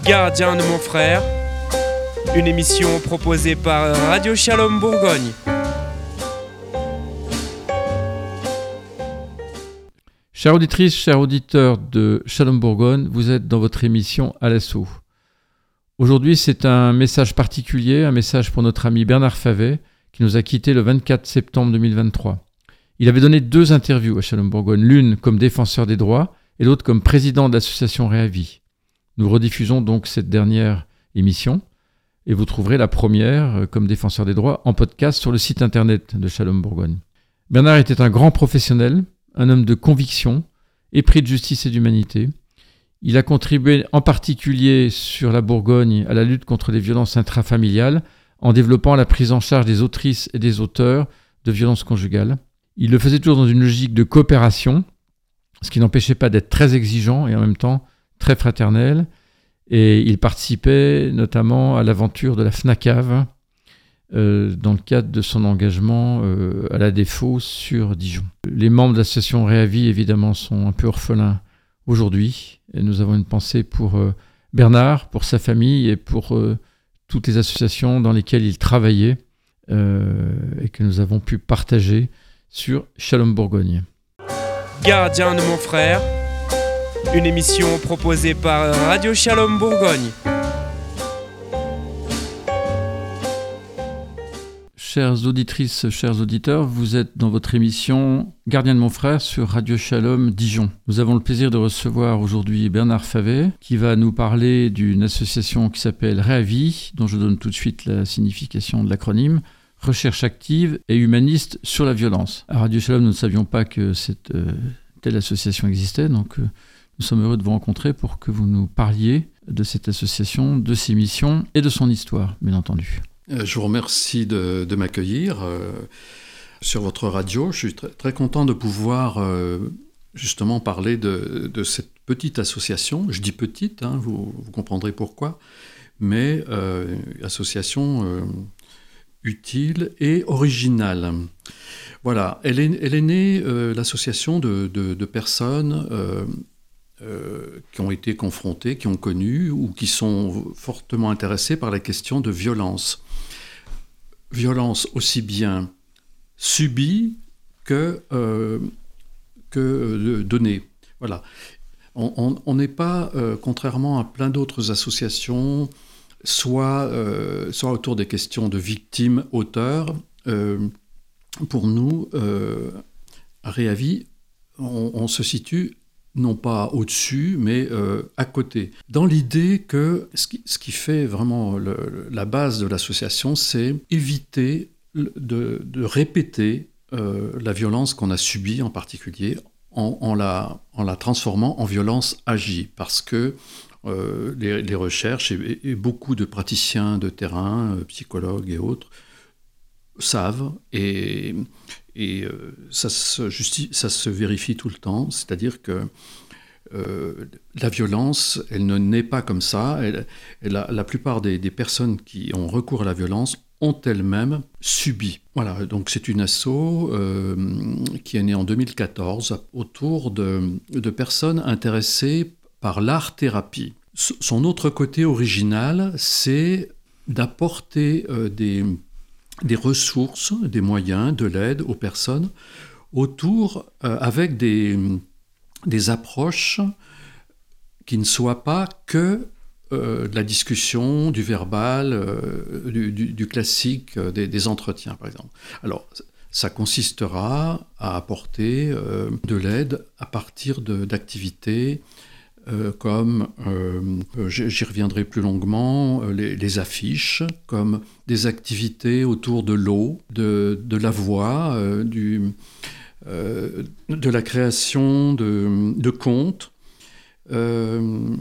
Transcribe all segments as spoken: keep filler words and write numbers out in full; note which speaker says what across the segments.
Speaker 1: Gardien de mon frère, une émission proposée par Radio Shalom Bourgogne.
Speaker 2: Chères auditrices, chers auditeurs de Shalom Bourgogne, vous êtes dans votre émission À l'assaut. Aujourd'hui, c'est un message particulier, un message pour notre ami Bernard Favet, qui nous a quittés le vingt-quatre septembre deux mille vingt-trois. Il avait donné deux interviews à Shalom Bourgogne, l'une comme défenseur des droits et l'autre comme président de l'association Réavi. Nous rediffusons donc cette dernière émission et vous trouverez la première comme défenseur des droits en podcast sur le site internet de Shalom Bourgogne. Bernard était un grand professionnel, un homme de conviction, épris de justice et d'humanité. Il a contribué en particulier sur la Bourgogne à la lutte contre les violences intrafamiliales en développant la prise en charge des autrices et des auteurs de violences conjugales. Il le faisait toujours dans une logique de coopération, ce qui n'empêchait pas d'être très exigeant et en même temps très fraternel. Et il participait notamment à l'aventure de la FNACAV euh, dans le cadre de son engagement euh, à la Défo sur Dijon. Les membres de l'association Réavi, évidemment, sont un peu orphelins aujourd'hui. Et nous avons une pensée pour euh, Bernard, pour sa famille et pour euh, toutes les associations dans lesquelles il travaillait euh, et que nous avons pu partager sur Shalom Bourgogne.
Speaker 1: Gardien de mon frère, une émission proposée par Radio Shalom Bourgogne.
Speaker 2: Chères auditrices, chers auditeurs, vous êtes dans votre émission Gardien de mon frère sur Radio Shalom Dijon. Nous avons le plaisir de recevoir aujourd'hui Bernard Favet qui va nous parler d'une association qui s'appelle Réavi, dont je donne tout de suite la signification de l'acronyme, Recherche active et humaniste sur la violence. À Radio Shalom, nous ne savions pas que cette euh, telle association existait, donc euh, nous sommes heureux de vous rencontrer pour que vous nous parliez de cette association, de ses missions et de son histoire, bien entendu.
Speaker 3: Je vous remercie de, de m'accueillir euh, sur votre radio. Je suis très, très content de pouvoir euh, justement parler de, de cette petite association. Je dis petite, hein, vous, vous comprendrez pourquoi, mais euh, association euh, utile et originale. Voilà, elle est, elle est née, euh, l'association de, de, de personnes euh, euh, qui ont été confrontées, qui ont connu ou qui sont fortement intéressées par la question de violence. Violence aussi bien subie que, euh, que donnée. Voilà. On n'est pas, euh, contrairement à plein d'autres associations, soit, euh, soit autour des questions de victimes, auteurs. Euh, pour nous, euh, à Réavi, on, on se situe non pas au-dessus, mais euh, à côté. Dans l'idée que ce qui, ce qui fait vraiment le, la base de l'association, c'est éviter de, de répéter euh, la violence qu'on a subie en particulier, en, en, la, en la transformant en violence agie. Parce que euh, les, les recherches et, et beaucoup de praticiens de terrain, euh, psychologues et autres, savent et... Et euh, ça, se justi- ça se vérifie tout le temps, c'est-à-dire que euh, la violence, elle ne naît pas comme ça. Elle, elle a, la plupart des, des personnes qui ont recours à la violence ont elles-mêmes subi. Voilà, donc c'est une asso euh, qui est née en deux mille quatorze autour de, de personnes intéressées par l'art-thérapie. Son autre côté original, c'est d'apporter euh, des... des ressources, des moyens, de l'aide aux personnes autour, euh, avec des, des approches qui ne soient pas que euh, de la discussion, du verbal, euh, du, du, du classique, euh, des, des entretiens, par exemple. Alors, ça consistera à apporter euh, de l'aide à partir de, d'activités Euh, comme, euh, j'y reviendrai plus longuement, euh, les, les affiches, comme des activités autour de l'eau, de, de la voix, euh, du, euh, de la création de, de contes, euh,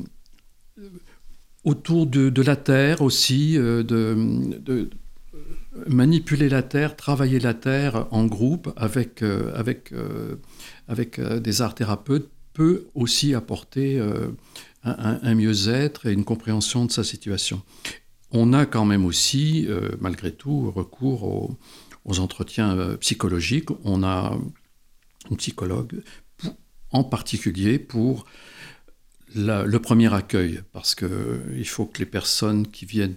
Speaker 3: autour de, de la terre aussi, euh, de, de manipuler la terre, travailler la terre en groupe avec, euh, avec, euh, avec euh, des art thérapeutes, peut aussi apporter euh, un, un mieux-être et une compréhension de sa situation. On a quand même aussi, euh, malgré tout, recours aux, aux entretiens euh, psychologiques. On a une psychologue, pour, en particulier pour la, le premier accueil, parce qu'il faut que les personnes qui viennent,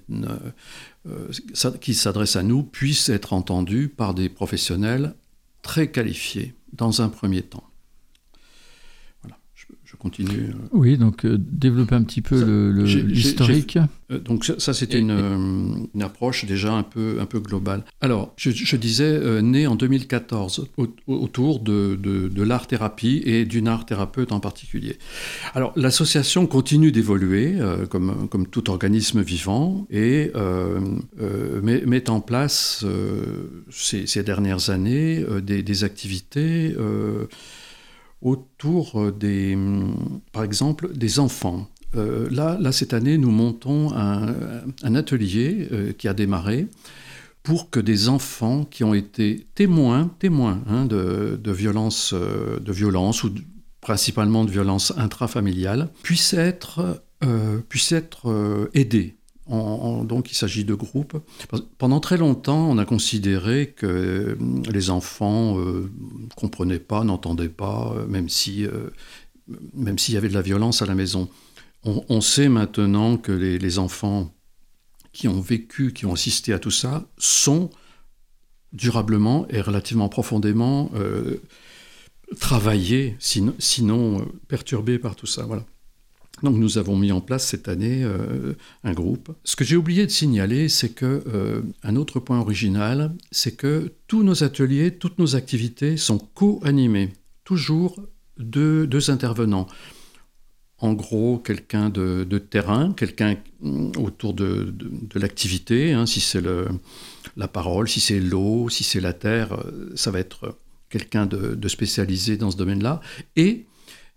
Speaker 3: euh, qui s'adressent à nous puissent être entendues par des professionnels très qualifiés dans un premier temps. Voilà, je, je continue.
Speaker 2: Oui, donc euh, développer un petit peu ça, le, le, j'ai, l'historique.
Speaker 3: J'ai, donc ça, ça c'était et, une, et... une approche déjà un peu, un peu globale. Alors, je, je disais, euh, né en deux mille quatorze, au, autour de, de, de l'art-thérapie et d'une art-thérapeute en particulier. Alors, l'association continue d'évoluer, euh, comme, comme tout organisme vivant, et euh, euh, met, met en place, euh, ces, ces dernières années, euh, des, des activités... Euh, autour des, par exemple, des enfants. Euh, là, là, cette année, nous montons un, un atelier euh, qui a démarré pour que des enfants qui ont été témoins, témoins hein, de, de violences, euh, de violences ou de, principalement de violences intrafamiliales puissent être, euh, puissent être euh, aidés. En, en, donc, il s'agit de groupes. Pendant très longtemps, on a considéré que les enfants ne euh, comprenaient pas, n'entendaient pas, euh, même si, euh, même s'il y avait de la violence à la maison. On, on sait maintenant que les, les enfants qui ont vécu, qui ont assisté à tout ça, sont durablement et relativement profondément euh, travaillés, sinon, sinon euh, perturbés par tout ça. Voilà. Donc nous avons mis en place cette année euh, un groupe. Ce que j'ai oublié de signaler, c'est que euh, un autre point original, c'est que tous nos ateliers, toutes nos activités sont co-animés, toujours deux, deux intervenants. En gros, quelqu'un de, de terrain, quelqu'un autour de, de, de l'activité, hein, si c'est le, la parole, si c'est l'eau, si c'est la terre, ça va être quelqu'un de, de spécialisé dans ce domaine-là, et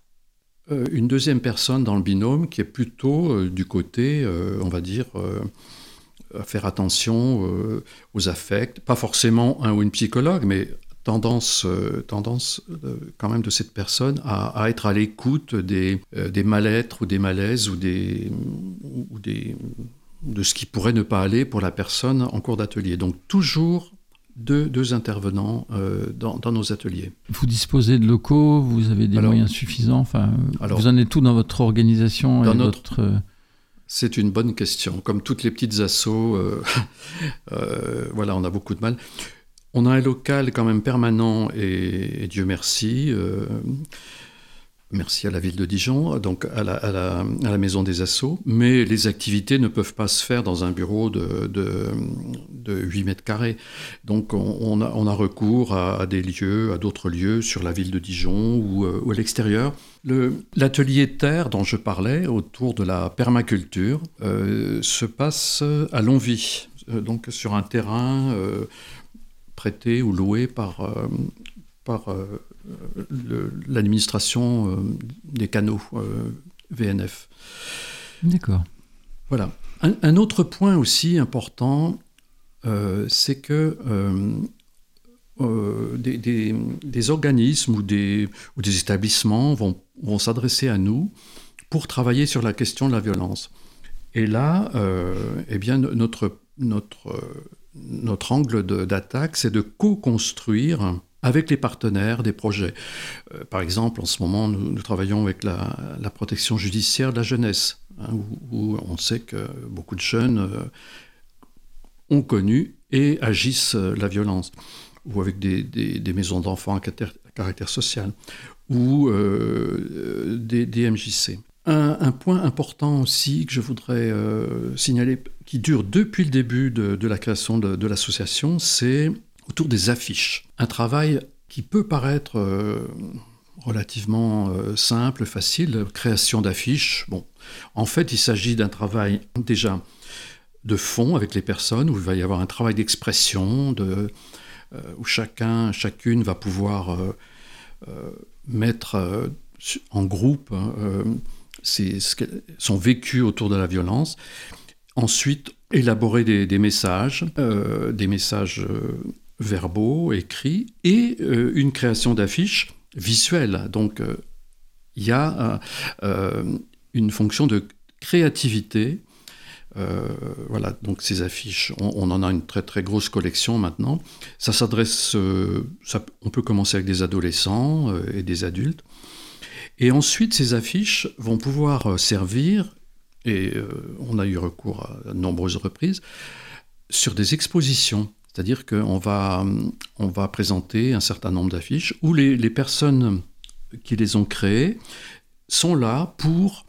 Speaker 3: une deuxième personne dans le binôme qui est plutôt euh, du côté, euh, on va dire, euh, à faire attention euh, aux affects. Pas forcément un ou une psychologue, mais tendance, euh, tendance euh, quand même de cette personne à, à être à l'écoute des, euh, des mal-être ou des malaises ou, des, ou des, de ce qui pourrait ne pas aller pour la personne en cours d'atelier. Donc toujours Deux, deux intervenants euh, dans, dans nos ateliers.
Speaker 2: Vous disposez de locaux, vous avez des alors, moyens suffisants, enfin, alors, vous en êtes tout dans votre organisation et notre... votre...
Speaker 3: C'est une bonne question. Comme toutes les petites assos, euh, euh, voilà, on a beaucoup de mal. On a un local quand même permanent et, et Dieu merci. Euh, Merci à la ville de Dijon, donc à la, à la, à la maison des assos. Mais les activités ne peuvent pas se faire dans un bureau de, de, de huit mètres carrés. Donc on, on, a, on a recours à, à des lieux, à d'autres lieux sur la ville de Dijon ou, euh, ou à l'extérieur. Le, l'atelier terre dont je parlais, autour de la permaculture, euh, se passe à Longwy, euh, donc sur un terrain euh, prêté ou loué par... Euh, par euh, Le, l'administration euh, des canaux euh, V N F.
Speaker 2: D'accord.
Speaker 3: Voilà. Un, un autre point aussi important, euh, c'est que euh, euh, des, des, des organismes ou des, ou des établissements vont, vont s'adresser à nous pour travailler sur la question de la violence. Et là, euh, eh bien, notre, notre, notre angle de, d'attaque, c'est de co-construire avec les partenaires des projets. Euh, par exemple, en ce moment, nous, nous travaillons avec la, la protection judiciaire de la jeunesse, hein, où, où on sait que beaucoup de jeunes euh, ont connu et agissent euh, la violence, ou avec des, des, des maisons d'enfants à caractère, à caractère social, ou euh, des, des M J C. Un, un point important aussi que je voudrais euh, signaler, qui dure depuis le début de, de la création de, de l'association, c'est autour des affiches. Un travail qui peut paraître euh, relativement euh, simple, facile, création d'affiches. Bon, en fait, il s'agit d'un travail déjà de fond avec les personnes, où il va y avoir un travail d'expression, de, euh, où chacun, chacune va pouvoir euh, euh, mettre euh, en groupe euh, ses, son vécu autour de la violence. Ensuite, élaborer des, des messages, euh, des messages euh, verbaux, écrits, et euh, une création d'affiches visuelles. Donc, il euh, y a euh, une fonction de créativité. Euh, voilà, donc ces affiches, on, on en a une très très grosse collection maintenant. Ça s'adresse, euh, ça, on peut commencer avec des adolescents euh, et des adultes. Et ensuite, ces affiches vont pouvoir servir, et euh, on a eu recours à de nombreuses reprises, sur des expositions. C'est-à-dire qu'on va, on va présenter un certain nombre d'affiches où les, les personnes qui les ont créées sont là pour,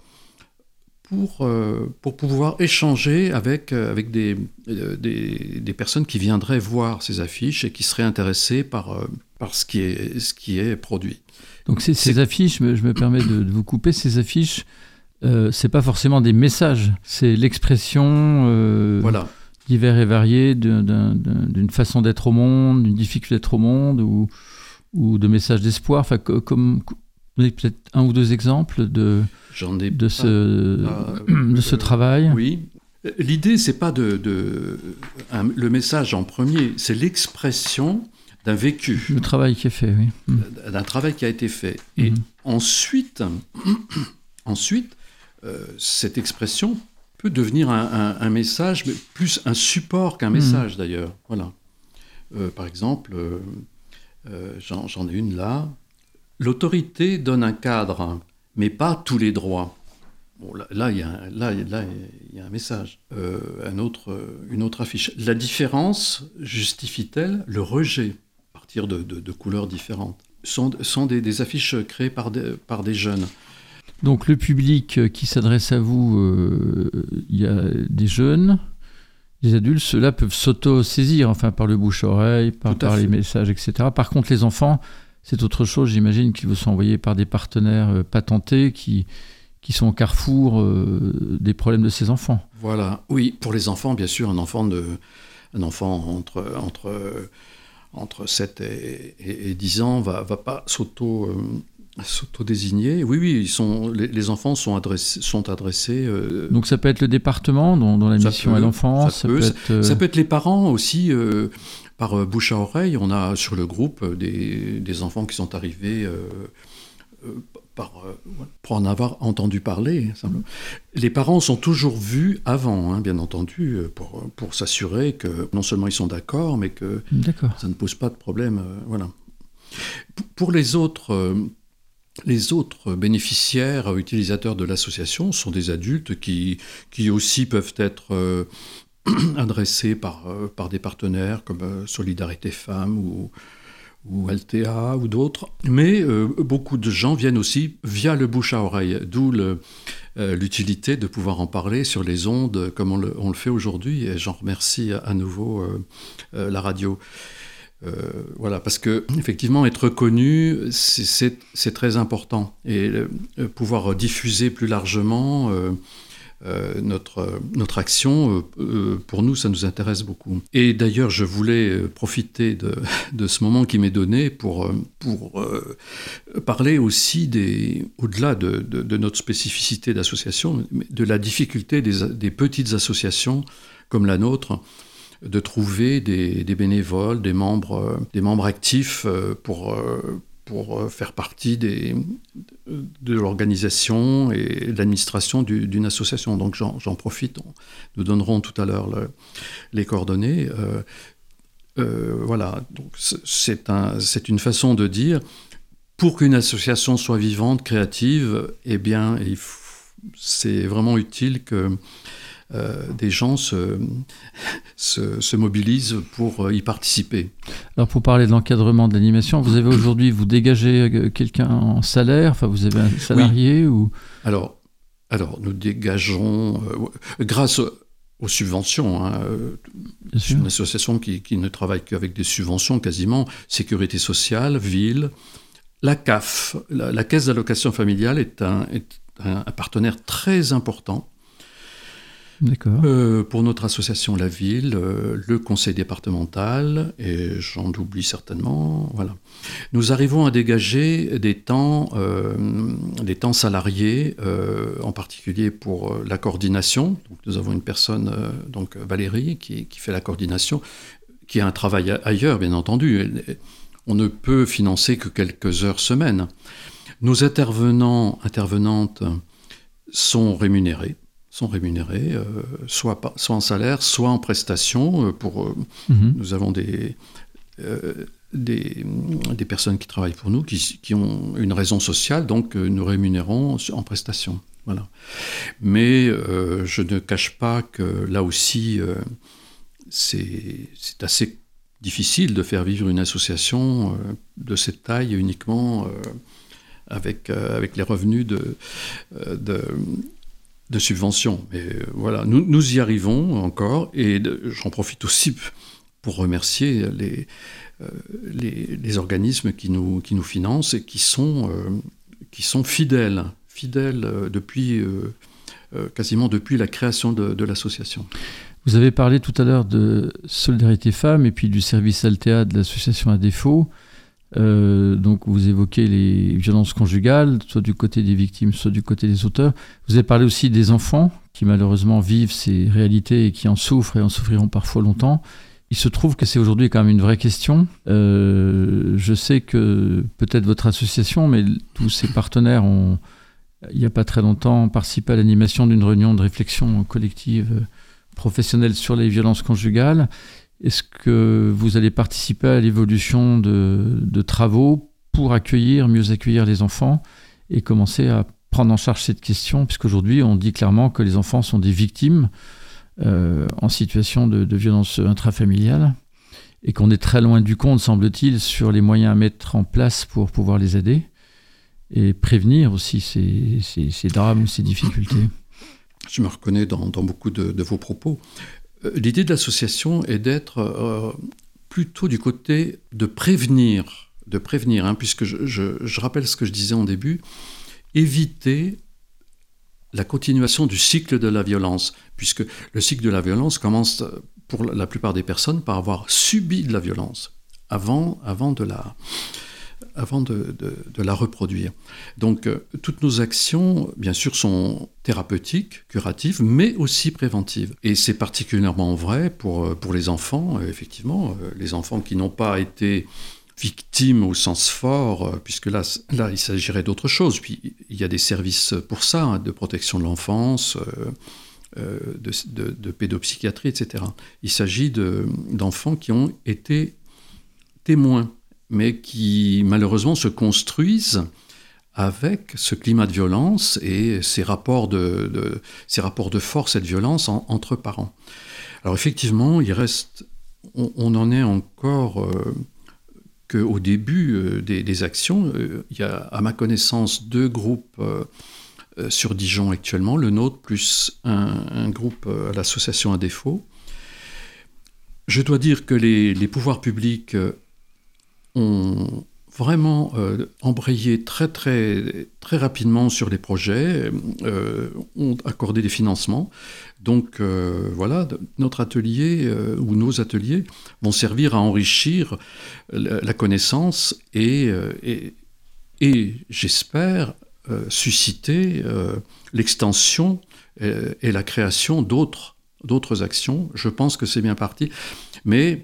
Speaker 3: pour, euh, pour pouvoir échanger avec, avec des, des, des personnes qui viendraient voir ces affiches et qui seraient intéressées par, par ce, qui est, ce qui est produit.
Speaker 2: Donc ces, ces affiches, je me, je me permets de, de vous couper, ces affiches, euh, c'est pas forcément des messages, c'est l'expression... Euh...
Speaker 3: Voilà.
Speaker 2: divers et variés d'un, d'un, d'une façon d'être au monde, d'une difficulté d'être au monde ou, ou de messages d'espoir. Enfin, comme, vous avez peut-être un ou deux exemples de,
Speaker 3: J'en ai
Speaker 2: de,
Speaker 3: pas,
Speaker 2: ce,
Speaker 3: pas,
Speaker 2: de ce
Speaker 3: euh,
Speaker 2: travail.
Speaker 3: Oui. L'idée, c'est pas de, de un, le message en premier, c'est l'expression d'un vécu.
Speaker 2: Le travail qui est fait, oui.
Speaker 3: Mmh. D'un travail qui a été fait. Et mmh. ensuite, ensuite euh, cette expression peut devenir un, un, un message, mais plus un support qu'un message mmh. d'ailleurs. Voilà. Euh, par exemple, euh, euh, j'en, j'en ai une là. L'autorité donne un cadre, mais pas tous les droits. Bon, là, là, il y a un, là, là, il y a un message. Euh, un autre, une autre affiche. La différence justifie-t-elle le rejet à partir de, de, de couleurs différentes ? Ce sont, sont des, des affiches créées par des, par des jeunes.
Speaker 2: Donc le public qui s'adresse à vous, euh, il y a des jeunes, des adultes, ceux-là peuvent s'auto-saisir, enfin par le bouche-oreille, par, par les messages, et cetera. Par contre, les enfants, c'est autre chose, j'imagine, qu'ils vous sont envoyés par des partenaires euh, patentés qui, qui sont au carrefour euh, des problèmes de ces enfants.
Speaker 3: Voilà, oui, pour les enfants, bien sûr, un enfant, de, un enfant entre, entre, entre sept et, et, et dix ans va, va pas s'auto... Euh, S'auto-désigner, oui, oui, ils sont, les, les enfants sont adressés. Sont adressés euh,
Speaker 2: Donc ça peut être le département dont, dont la mission est l'enfance.
Speaker 3: Ça, ça, peut, ça, peut être, ça peut être les parents aussi, euh, par euh, bouche à oreille. On a sur le groupe euh, des, des enfants qui sont arrivés euh, euh, par, euh, pour en avoir entendu parler. Simplement. Les parents sont toujours vus avant, hein, bien entendu, pour, pour s'assurer que non seulement ils sont d'accord, mais que d'accord. Ça ne pose pas de problème. Euh, voilà. Pour les autres... Euh, Les autres bénéficiaires, utilisateurs de l'association sont des adultes qui, qui aussi peuvent être euh, adressés par, euh, par des partenaires comme euh, Solidarité Femmes ou, ou Altea ou d'autres. Mais euh, beaucoup de gens viennent aussi via le bouche à oreille, d'où le, euh, l'utilité de pouvoir en parler sur les ondes comme on le, on le fait aujourd'hui. Et j'en remercie à, à nouveau euh, euh, la radio. Euh, voilà, parce que effectivement, être reconnu, c'est, c'est, c'est très important, et euh, pouvoir diffuser plus largement euh, euh, notre notre action, euh, pour nous, ça nous intéresse beaucoup. Et d'ailleurs, je voulais profiter de de ce moment qui m'est donné pour pour euh, parler aussi des au-delà de, de de notre spécificité d'association, de la difficulté des des petites associations comme la nôtre, de trouver des, des bénévoles, des membres, des membres actifs pour, pour faire partie des, de l'organisation et de l'administration du, d'une association. Donc j'en, j'en profite, on, nous donnerons tout à l'heure le, les coordonnées. Euh, euh, voilà, donc c'est, un, c'est une façon de dire, pour qu'une association soit vivante, créative, eh bien, il faut, c'est vraiment utile que Euh, des gens se, se, se mobilisent pour y participer.
Speaker 2: Alors pour parler de l'encadrement de l'animation, vous avez aujourd'hui, vous dégagez quelqu'un en salaire, enfin vous avez un salarié oui. ou...
Speaker 3: Alors, alors nous dégageons, euh, grâce aux subventions, hein, c'est une association qui, qui ne travaille qu'avec des subventions quasiment, Sécurité sociale, ville, la C A F, la, la Caisse d'allocation familiale est un, est un, un partenaire très important.
Speaker 2: D'accord.
Speaker 3: Euh, pour notre association La Ville, euh, le conseil départemental, et j'en oublie certainement, voilà. Nous arrivons à dégager des temps, euh, des temps salariés, euh, en particulier pour la coordination. Donc, nous avons une personne, euh, donc Valérie, qui, qui fait la coordination, qui a un travail ailleurs, bien entendu. On ne peut financer que quelques heures semaine. Nos intervenants, intervenantes sont rémunérés. sont rémunérés, euh, soit, pas, soit en salaire, soit en prestation. Euh, pour, euh, mmh. Nous avons des, euh, des, des personnes qui travaillent pour nous, qui, qui ont une raison sociale, donc euh, nous rémunérons en prestation. Voilà. Mais euh, je ne cache pas que là aussi, euh, c'est, c'est assez difficile de faire vivre une association euh, de cette taille uniquement euh, avec, euh, avec les revenus de, euh, de, de subventions. Mais euh, voilà, nous, nous y arrivons encore, et de, j'en profite aussi pour remercier les, euh, les, les organismes qui nous, qui nous financent et qui sont, euh, qui sont fidèles, fidèles euh, depuis, euh, euh, quasiment depuis la création de, de l'association.
Speaker 2: Vous avez parlé tout à l'heure de Solidarité Femmes et puis du service Altea de l'association à défaut. Euh, donc vous évoquez les violences conjugales, soit du côté des victimes, soit du côté des auteurs. Vous avez parlé aussi des enfants qui malheureusement vivent ces réalités et qui en souffrent et en souffriront parfois longtemps. Il se trouve que c'est aujourd'hui quand même une vraie question. Euh, je sais que peut-être votre association, mais tous ses partenaires ont, il n'y a pas très longtemps, participé à l'animation d'une réunion de réflexion collective professionnelle sur les violences conjugales. Est-ce que vous allez participer à l'évolution de, de travaux pour accueillir, mieux accueillir les enfants et commencer à prendre en charge cette question, puisqu'aujourd'hui on dit clairement que les enfants sont des victimes euh, en situation de, de violence intrafamiliale et qu'on est très loin du compte, semble-t-il, sur les moyens à mettre en place pour pouvoir les aider et prévenir aussi ces, ces, ces drames ou ces difficultés.
Speaker 3: Je me reconnais dans, dans beaucoup de, de vos propos. Euh, l'idée de l'association est d'être euh, plutôt du côté de prévenir, de prévenir, hein, puisque je, je, je rappelle ce que je disais en début, éviter la continuation du cycle de la violence, puisque le cycle de la violence commence pour la plupart des personnes par avoir subi de la violence avant, avant de la... avant de, de, de la reproduire. Donc, euh, toutes nos actions, bien sûr, sont thérapeutiques, curatives, mais aussi préventives. Et c'est particulièrement vrai pour, pour les enfants, euh, effectivement, euh, les enfants qui n'ont pas été victimes au sens fort, euh, puisque là, là, il s'agirait d'autre chose. Puis, il y a des services pour ça, hein, de protection de l'enfance, euh, euh, de, de, de pédopsychiatrie, et cetera. Il s'agit de, d'enfants qui ont été témoins, mais qui malheureusement se construisent avec ce climat de violence et ces rapports de, de, ces rapports de force et de violence en, entre parents. Alors effectivement, il reste, on, on en est encore euh, qu'au début euh, des, des actions. Euh, il y a, à ma connaissance, deux groupes euh, euh, sur Dijon actuellement, le nôtre plus un, un groupe euh, à l'association à défaut. Je dois dire que les, les pouvoirs publics euh, ont vraiment euh, embrayé très, très, très rapidement sur les projets, euh, ont accordé des financements. Donc euh, voilà, notre atelier euh, ou nos ateliers vont servir à enrichir la, la connaissance et, euh, et, et j'espère, euh, susciter euh, l'extension et, et la création d'autres, d'autres actions. Je pense que c'est bien parti. Mais,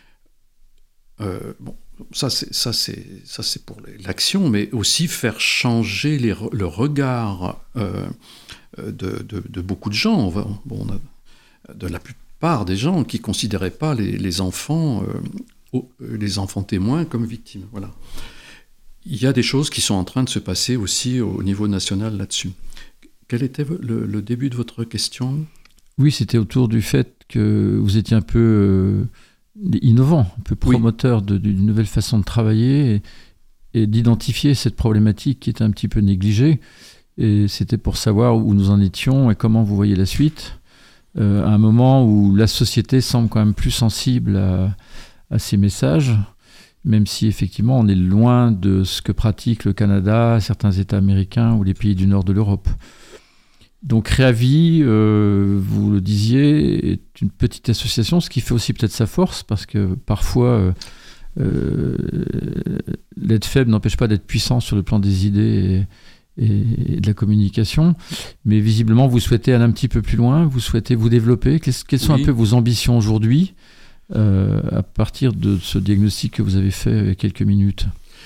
Speaker 3: euh, bon, Ça c'est, ça, c'est, ça, c'est pour l'action, mais aussi faire changer les, le regard euh, de, de, de beaucoup de gens. On va, bon, on a, de la plupart des gens qui ne considéraient pas les, les, enfants, euh, les enfants témoins comme victimes. Voilà. Il y a des choses qui sont en train de se passer aussi au niveau national là-dessus. Quel était le, le début de votre question ?
Speaker 2: Oui, c'était autour du fait que vous étiez un peu... Euh... innovant, un peu promoteur oui. de, d'une nouvelle façon de travailler et, et d'identifier cette problématique qui était un petit peu négligée. Et c'était pour savoir où nous en étions et comment vous voyez la suite, euh, à un moment où la société semble quand même plus sensible à, à ces messages, même si effectivement on est loin de ce que pratique le Canada, certains États américains ou les pays du nord de l'Europe. Donc Réavis, euh, vous le disiez, est une petite association, ce qui fait aussi peut-être sa force, parce que parfois, euh, euh, l'être faible n'empêche pas d'être puissant sur le plan des idées et, et, et de la communication. Mais visiblement, vous souhaitez aller un petit peu plus loin, vous souhaitez vous développer. Quelles, quelles sont oui. un peu vos ambitions aujourd'hui, euh, à partir de ce diagnostic que vous avez fait il y a quelques minutes ?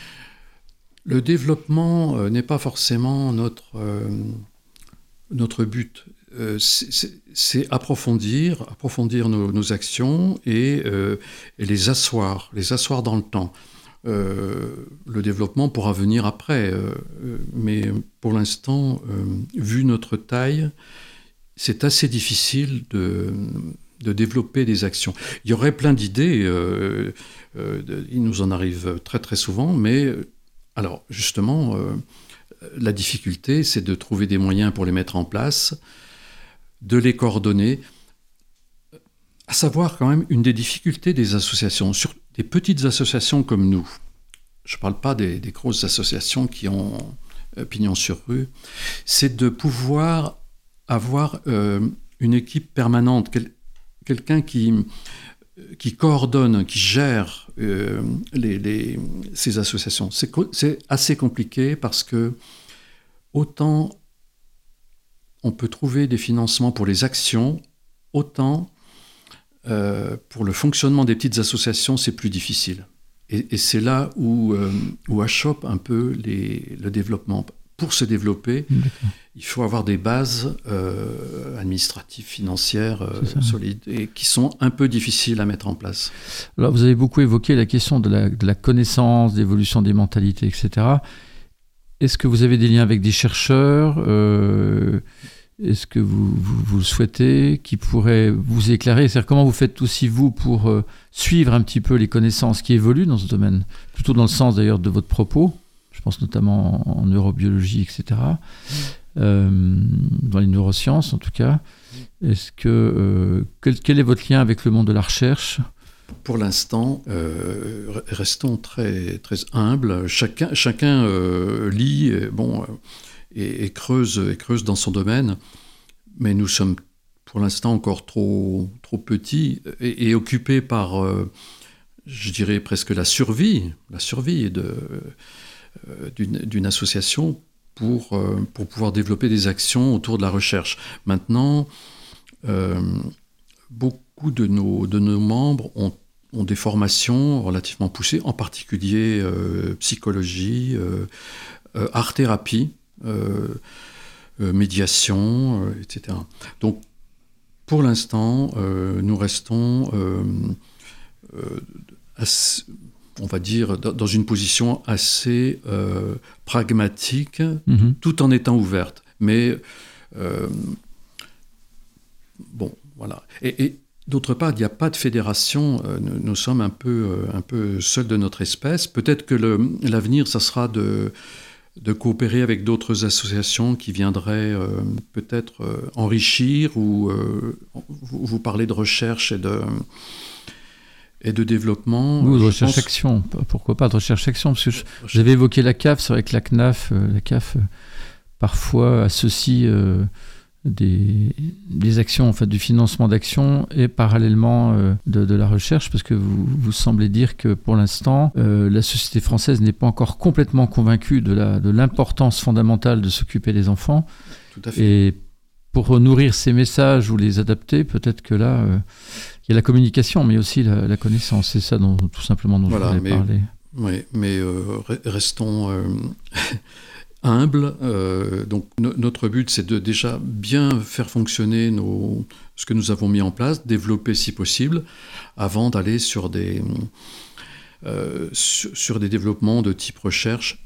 Speaker 3: Le développement euh, n'est pas forcément notre... Euh... Notre but, euh, c'est, c'est, c'est approfondir, approfondir nos, nos actions et, euh, et les asseoir, les asseoir dans le temps. Euh, le développement pourra venir après, euh, mais pour l'instant, euh, vu notre taille, c'est assez difficile de, de développer des actions. Il y aurait plein d'idées, euh, euh, il nous en arrive très très souvent, mais alors justement, euh, la difficulté, c'est de trouver des moyens pour les mettre en place, de les coordonner. À savoir quand même une des difficultés des associations, sur des petites associations comme nous. Je ne parle pas des, des grosses associations qui ont euh, pignon sur rue. C'est de pouvoir avoir euh, une équipe permanente, quel, quelqu'un qui, qui coordonne, qui gère euh, les, les, ces associations. C'est, c'est assez compliqué parce que autant on peut trouver des financements pour les actions, autant euh, pour le fonctionnement des petites associations, c'est plus difficile. Et, et c'est là où, euh, où achoppe un peu les, le développement. Pour se développer, D'accord. il faut avoir des bases euh, administratives, financières euh, solides et qui sont un peu difficiles à mettre en place.
Speaker 2: Alors, vous avez beaucoup évoqué la question de la, de la connaissance, d'évolution des mentalités, et cetera. Est-ce que vous avez des liens avec des chercheurs euh, Est-ce que vous, vous, vous le souhaitez, qui pourraient vous éclairer? C'est-à-dire, comment vous faites aussi, vous, pour euh, suivre un petit peu les connaissances qui évoluent dans ce domaine? Plutôt dans le sens, d'ailleurs, de votre propos. Je pense notamment en, en neurobiologie, et cetera. Mmh. Euh, dans les neurosciences, en tout cas. Est-ce que, euh, quel, quel est votre lien avec le monde de la recherche?
Speaker 3: Pour l'instant, euh, restons très, très humbles. Chacun, chacun euh, lit et, bon, euh, et, et, creuse, et creuse dans son domaine, mais nous sommes pour l'instant encore trop, trop petits et, et occupés par, euh, je dirais, presque la survie, la survie de, euh, d'une, d'une association pour, euh, pour pouvoir développer des actions autour de la recherche. Maintenant, euh, beaucoup de nos, de nos membres ont, ont des formations relativement poussées, en particulier euh, psychologie, euh, euh, art-thérapie, euh, euh, médiation, euh, et cetera. Donc, pour l'instant, euh, nous restons, euh, euh, assez, on va dire, dans une position assez euh, pragmatique, mm-hmm. tout en étant ouverte. Mais, euh, bon, voilà. Et, et d'autre part, il n'y a pas de fédération. Nous, nous sommes un peu, un peu seuls de notre espèce. Peut-être que le, l'avenir, ça sera de, de coopérer avec d'autres associations qui viendraient euh, peut-être euh, enrichir ou euh, vous, vous parler de recherche et de, et de développement.
Speaker 2: Ou de recherche-action. Pense... Pourquoi pas de recherche-action? Parce que je, j'avais évoqué la C A F. C'est vrai que la C N A F, euh, la C A F euh, parfois associe... Euh, Des, des actions, en fait, du financement d'actions et parallèlement euh, de, de la recherche, parce que vous, vous semblez dire que pour l'instant, euh, la société française n'est pas encore complètement convaincue de, la, de l'importance fondamentale de s'occuper des enfants.
Speaker 3: Tout à fait.
Speaker 2: Et pour nourrir ces messages ou les adapter, peut-être que là, euh, il y a la communication, mais aussi la, la connaissance. C'est ça dont, tout simplement dont voilà, je voulais
Speaker 3: mais,
Speaker 2: parler.
Speaker 3: Oui, mais euh, restons... Euh... humble, euh, donc no- notre but c'est de déjà bien faire fonctionner nos, ce que nous avons mis en place, développer si possible, avant d'aller sur des, euh, sur, sur des développements de type recherche.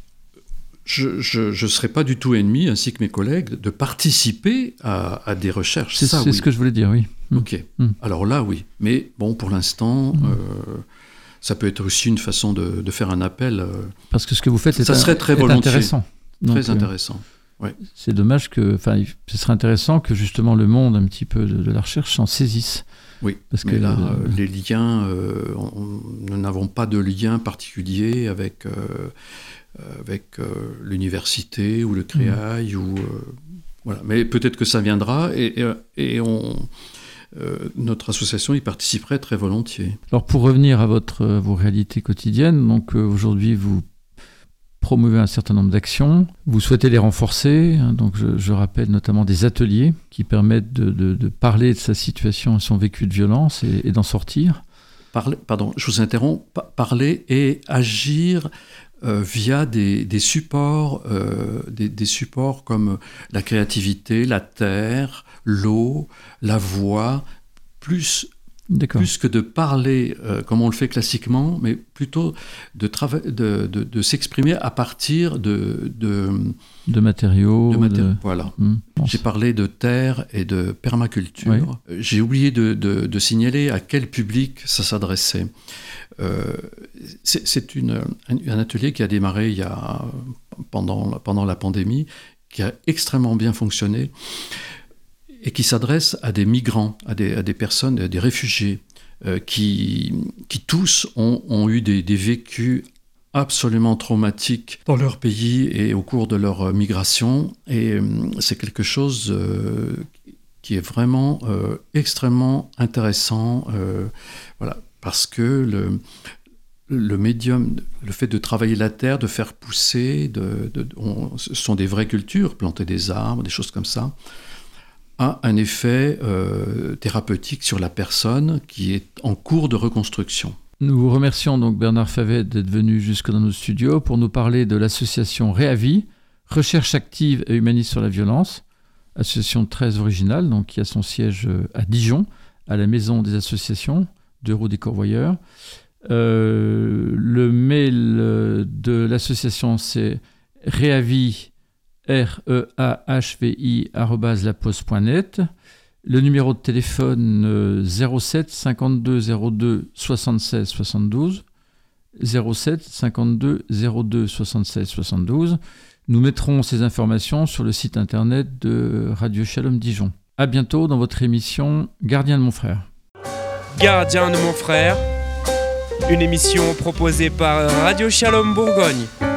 Speaker 3: Je ne serai pas du tout ennemi, ainsi que mes collègues, de participer à, à des recherches.
Speaker 2: C'est,
Speaker 3: ça,
Speaker 2: c'est
Speaker 3: oui.
Speaker 2: ce que je voulais dire, oui.
Speaker 3: Ok, mmh. Alors là, oui. Mais bon, pour l'instant... Mmh. Euh, ça peut être aussi une façon de, de faire un appel.
Speaker 2: Parce que ce que vous faites est,
Speaker 3: ça serait très
Speaker 2: est intéressant. Donc,
Speaker 3: très intéressant. Euh, ouais.
Speaker 2: C'est dommage que, enfin, ce serait intéressant que justement le monde un petit peu de, de la recherche s'en saisisse.
Speaker 3: Oui,
Speaker 2: parce
Speaker 3: mais
Speaker 2: que
Speaker 3: là,
Speaker 2: euh,
Speaker 3: les liens, euh, on, nous n'avons pas de lien particulier avec euh, avec euh, l'université ou le Créail mmh. ou euh, voilà. Mais peut-être que ça viendra et, et, et on. Euh, notre association y participerait très volontiers.
Speaker 2: Alors pour revenir à votre, euh, vos réalités quotidiennes, donc euh, aujourd'hui vous promouvez un certain nombre d'actions, vous souhaitez les renforcer, hein, donc je, je rappelle notamment des ateliers qui permettent de, de, de parler de sa situation et son vécu de violence et, et d'en sortir.
Speaker 3: Parler, pardon, je vous interromps, pa- parler et agir euh, via des, des supports, euh, des, des supports comme la créativité, la terre, l'eau, la voix, plus, plus que de parler euh, comme on le fait classiquement, mais plutôt de, trava- de, de, de s'exprimer à partir de... de
Speaker 2: De matériaux.
Speaker 3: De maté-
Speaker 2: de...
Speaker 3: Voilà.
Speaker 2: Mmh,
Speaker 3: J'ai parlé de terre et de permaculture.
Speaker 2: Oui.
Speaker 3: J'ai oublié de, de, de signaler à quel public ça s'adressait. Euh, c'est c'est une, un, un atelier qui a démarré il y a, pendant, pendant la pandémie, qui a extrêmement bien fonctionné et qui s'adresse à des migrants, à des, à des personnes, à des réfugiés, euh, qui, qui tous ont, ont eu des, des vécus absolument traumatiques dans leur pays et au cours de leur migration. Et euh, c'est quelque chose euh, qui est vraiment euh, extrêmement intéressant, euh, voilà, parce que le, le médium, le fait de travailler la terre, de faire pousser, de, de, on, ce sont des vraies cultures, planter des arbres, des choses comme ça, a un effet euh, thérapeutique sur la personne qui est en cours de reconstruction.
Speaker 2: Nous vous remercions donc Bernard Favet d'être venu jusque dans nos studios pour nous parler de l'association Réavis, Recherche active et humaniste sur la violence, association très originale donc, qui a son siège à Dijon, à la Maison des associations, deux rue des Courvoyeurs. Euh, le mail de l'association c'est Réavis, R E A H V I, arobase laposte point net. Le numéro de téléphone euh, zéro sept cinquante-deux zéro deux soixante-seize soixante-douze, zéro sept cinquante-deux zéro deux soixante-seize soixante-douze. Nous mettrons ces informations sur le site internet de Radio Shalom Dijon. À bientôt dans votre émission Gardien de mon frère.
Speaker 1: Gardien de mon frère, une émission proposée par Radio Shalom Bourgogne.